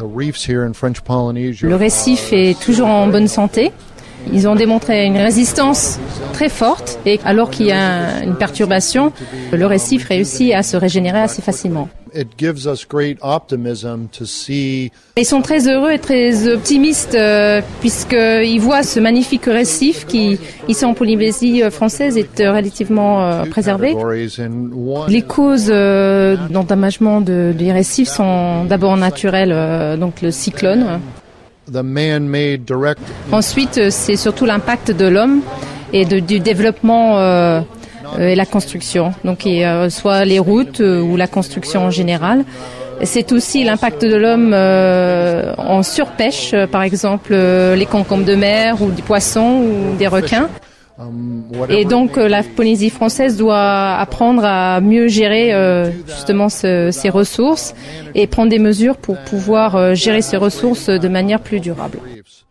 Le récif est toujours en bonne santé. Ils ont démontré une résistance très forte et alors qu'il y a une perturbation, le récif réussit à se régénérer assez facilement. Ils sont très heureux et très optimistes puisqu'ils voient ce magnifique récif qui, ici en Polynésie française, est relativement préservé. Les causes d'endommagement des récifs sont d'abord naturelles, donc le cyclone. Ensuite, c'est surtout l'impact de l'homme et du développement et la construction. Donc, soit les routes ou la construction en général. C'est aussi l'impact de l'homme en surpêche, par exemple les concombres de mer ou des poissons ou des requins. Et donc la Polynésie française doit apprendre à mieux gérer justement ses ressources et prendre des mesures pour pouvoir gérer ces ressources de manière plus durable.